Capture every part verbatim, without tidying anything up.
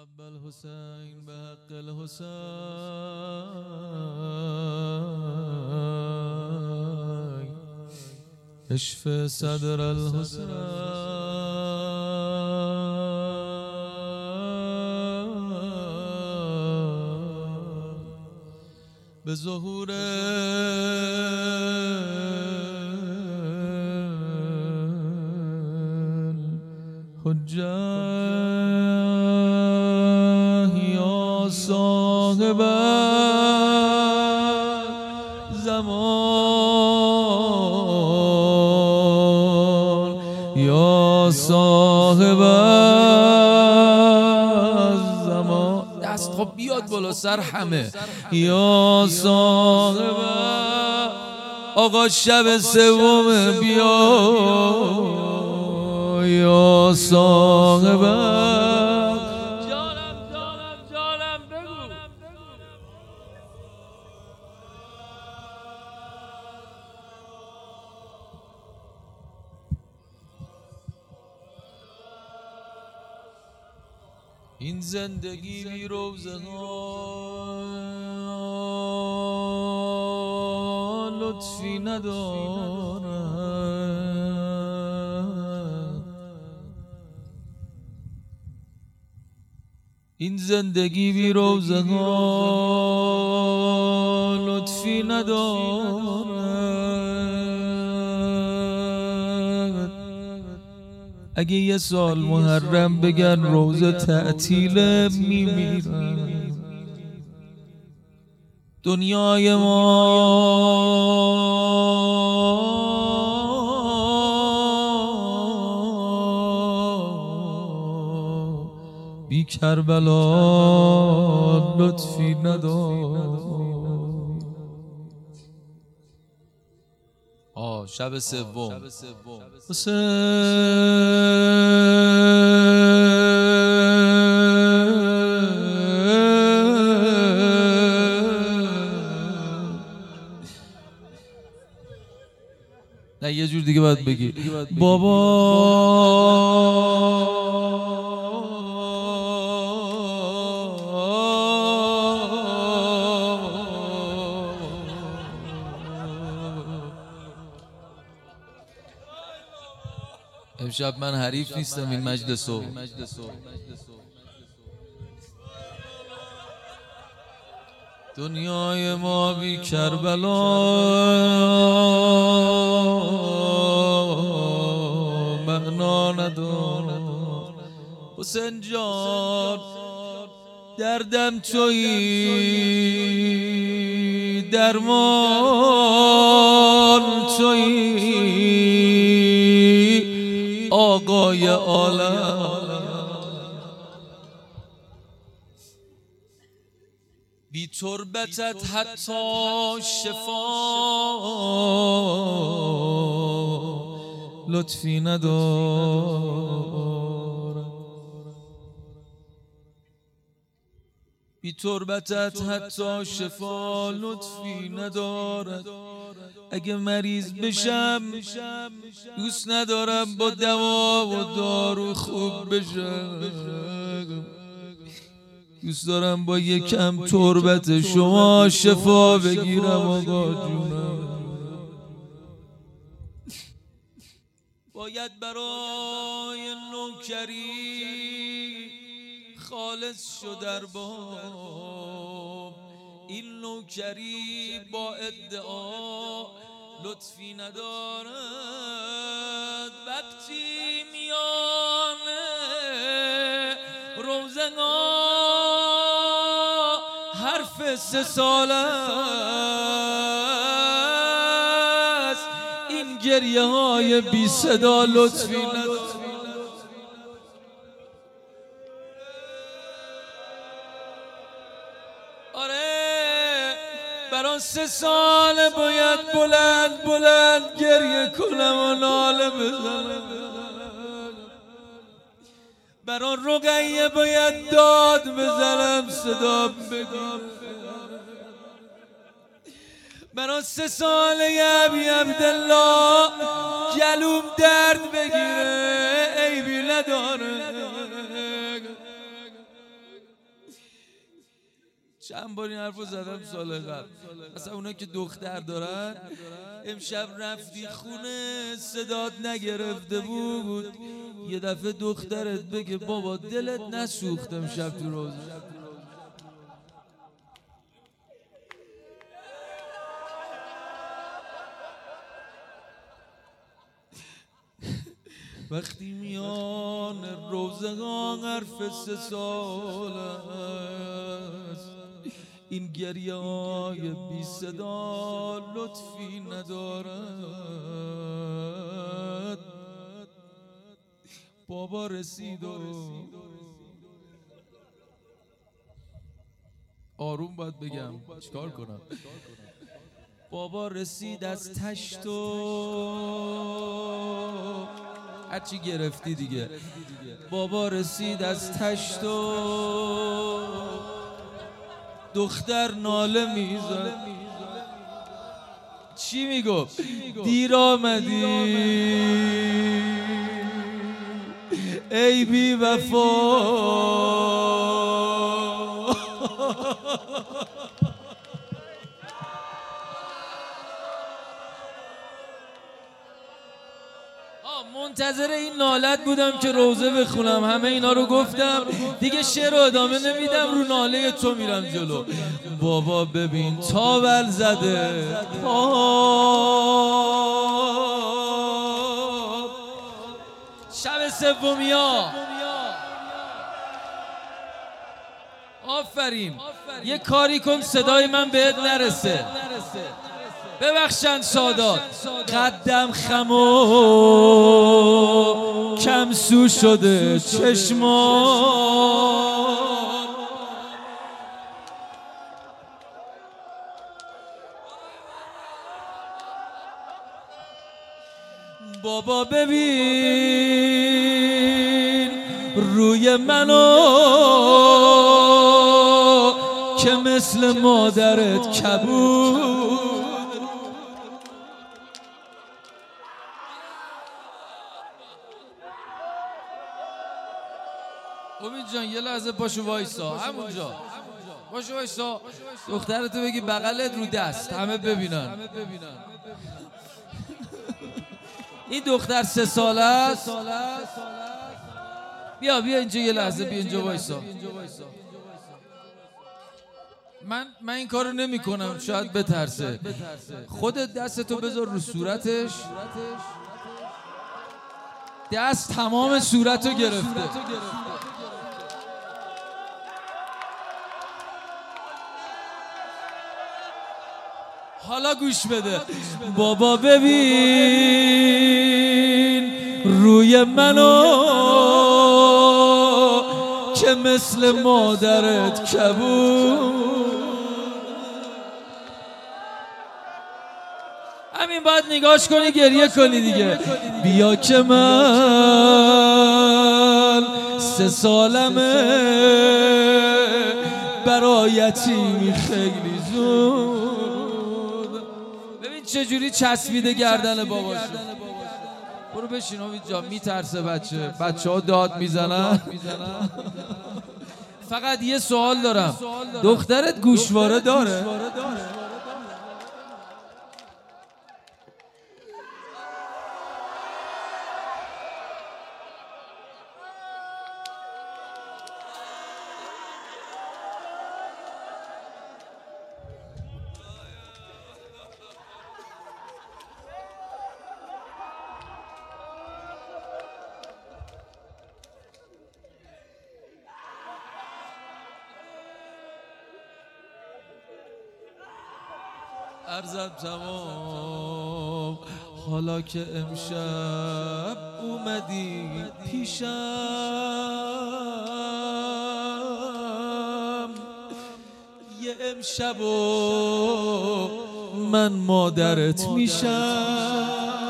حب الحسین به حق الحسین اشف صدر الحسین به ظهور حجه یا صاحب زمان یا صاحب زمان دست خب بیاد بالا سر همه یا صاحب آقا شب سوم بیا یا صاحب جانم جانم جانم بگو این زندگی بی روزه ها لطفی ندارد این زندگی بی روزه ها لطفی ندارد اگه یه سال محرم بگن روزه تعطیل میمیرم دنیای ما بی کربلا لطفی ندارد آه شب سوم نه یه جور دیگه باید بگی بابا امشب من حریف نیستم این مجلسو دنیای ما بی کربلا معنا ندارد حسین جان دردم تویی درمان تویی آقای عالم بی تربتت حتی شفا لطفی ندارد بی تربتت حتی شفا لطفی ندارد اگه مریض بشم دوست ندارم با دوا و دارو خوب بشم دوست دارم با یکم تربت شما شفا بگیرم آقا جونم باید برای نوکری خالص شد ارباب این نوکری با ادعا لطفی ندارد وقتی میانه روزگار حرف سه سال است این گریه های بی صدا لطفی ندارد برای سه سال باید بلند بلند گریه کنم و ناله بزنم برای رقیه باید داد بزنم صدا بگم برای سه سال ابی عبدالله گلوم درد بگیره عیبی نداره چند بار این حرف رو زدم سال قبل. اصلا اونا که دختر دارن، امشب رفتی خونه صدات نگرفته بود، یه دفعه دخترت بگه بابا دلت نسوخت امشب تو روزه. وقتی میان روزگان حرف سه سال است، این گریه های بی صدا لطفی ندارد. بابا رسید و آروم باید بگم، چیکار کنم؟ بابا رسید از تشت و هرچی گرفتی دیگه. بابا رسید از تشت و دختر ناله میزد. چی میگفت؟ دیر آمدی ای بی وفا. منتظر این نالت بودم که روزه بخونم، همه اینا رو گفتم دیگه، شعر رو ادامه نمیدم، رو ناله تو میرم جلو. بابا ببین تاول زده شب سومیا. آفرین، یه کاری کن صدای من بهت نرسه. ببخشن سادات، قدم خم و کم سو شده چشمان. بابا ببین روی منو که مثل مادرت کبود. امید جان یه لحظه پاشو وایسا، همونجا پاشو وایسا، دخترتو بگی بغلت رو دست، همه ببینن. این دختر سه ساله است. بیا بیا اینجا یه لحظه، بیا اینجا وایسا. من من این کارو نمی کنم، شاید بترسه. خودت دستتو بذار رو صورتش. دست تمام صورتو گرفته. حالا گوش بده. بابا ببین روی منو که مثل مادرت کبود. همین باید نگاش کنی، گریه کنی دیگه. بیا که من سه سالمه، برای یتیمی خیلی زود. چجوری چسبیده گردن باباشو. برو بشین امید جان، میترسه بچه. بچه ها داد میزنن. فقط یه سوال دارم، دخترت گوشواره داره؟ عرضم تمام حالا که امشب اومدی پیشم، یه امشب و من مادرت میشم.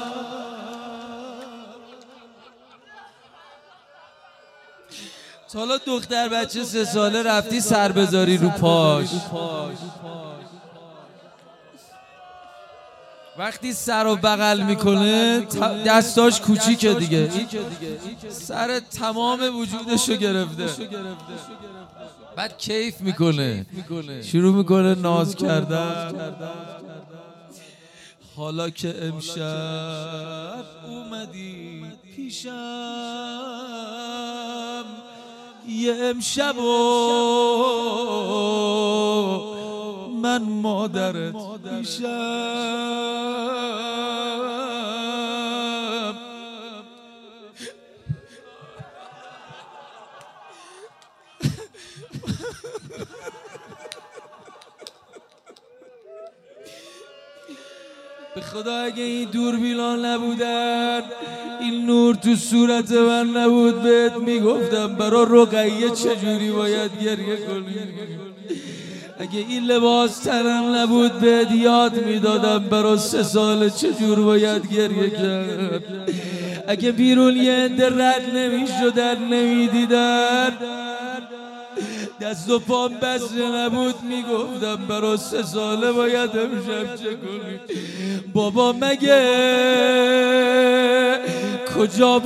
حالا دختر بچه سه ساله رفتی سر بذاری رو پاش. وقتی سر و بغل میکنه دستاش کوچیکه دیگه، سر تمام وجودشو گرفته. بعد کیف میکنه، شروع میکنه ناز کردن. حالا که امشب اومدی پیشم، یه امشب من مادرت پیشم. به خدا اگه این دوربینا نبودن، این نور تو صورت من نبود، بهت میگفتم برا رقیه چجوری باید گریه کنی. اگه این لباس تنم نبود، بهت یاد میدادم برا سه سال چجور باید گریه کرد. اگه بیرون یه عده رد نمیشدن نمیدیدن، دست و پام بسته نبود، میگفتم برا سه ساله باید امشب چه کنی. بابا مگه کجا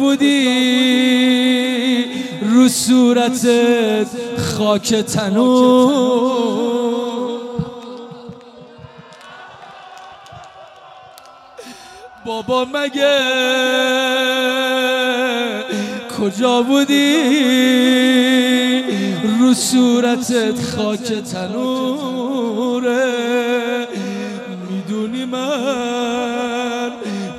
بودی رو صورتت خاک تنور؟ بابا مگه کجا بودی رو صورتت خاک تنوره؟ میدونی من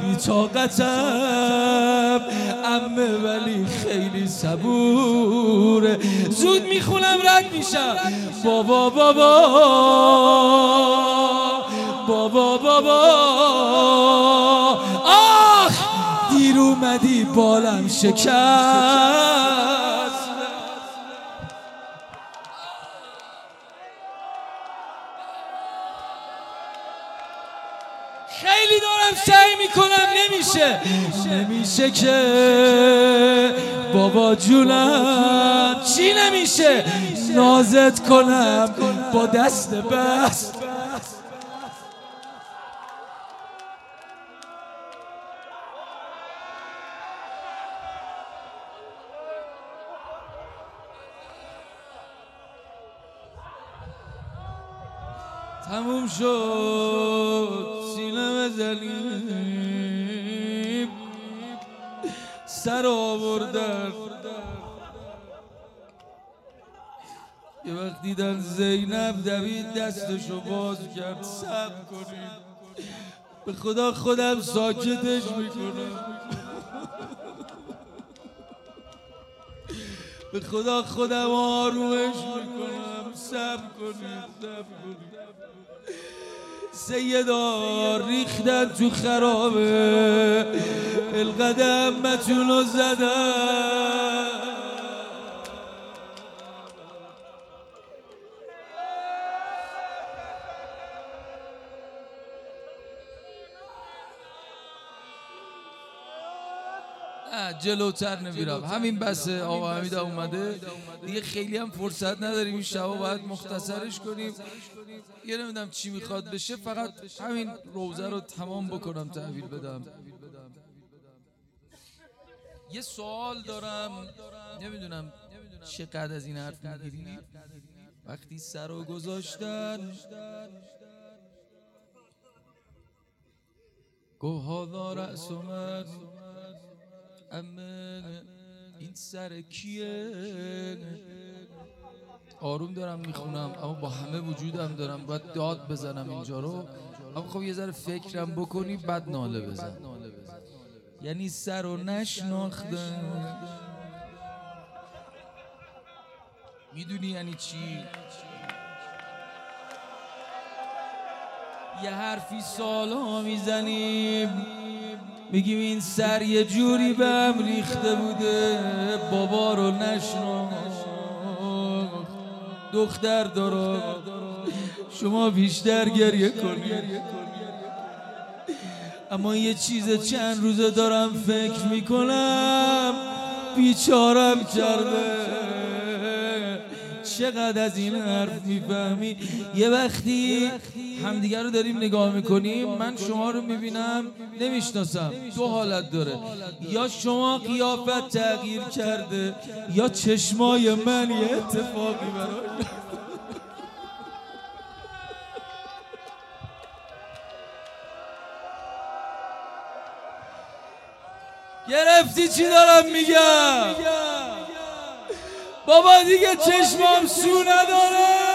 بی‌طاقتم عمه ولی خیلی صبوره. زود میخونم رد میشم. بابا بابا بابا بابا آخ دیر اومدی بالم شکست. خیلی دارم سعی میکنم، نمیشه نمیشه که بابا جونم. چی نمیشه؟ نازت کنم با دست بست. تموم شد سینه بزنیم، سر آوردن. یه وقت دیدن زینب دوید دستشو باز کرد. صبر کنید، به خدا خودم ساکتش میکنم. به خدا خودم آرومش میکنم. صبر کنید صبر کنید. سیدا ریختن تو خرابه، القدم متونو زدن. جلوتر نمیرم، همین بسه. آقا حمید اومده دیگه، خیلی هم فرصت نداریم این شبا، باید مختصرش کنیم. یه نمیدونم چی میخواد بشه، فقط همین روزه رو تمام بکنم تحویل بدم. یه سوال دارم، نمیدونم چقدر از این حرف میگیری. وقتی سر رو گذاشتن گوه هادا رأس من، امه این سر کیه؟ آروم دارم میخونم اما با همه وجودم دارم باید داد بزنم اینجا رو. اما خب یه ذره فکرم بکنی بعد ناله بزن. یعنی سر رو نشناختم. میدونی یعنی چی؟ یه حرفی سالا میزنیم، میگیم این سر یه جوری به هم ریخته بوده، بابا رو نشناخت، دختر داره. شما بیشتر گریه کنید. اما یه چیز چند روزه دارم فکر میکنم، بیچارم کرده. چقدر از این حرف میفهمی. یه وقتی همدیگر رو داریم نگاه میکنیم، من شما رو میبینم نمیشناسم. دو حالت داره، یا شما قیافت تغییر کرده یا چشمای من یه اتفاقی برای گرفتی چی دارم میگم؟ بابا دیگه چشمام سو نداره.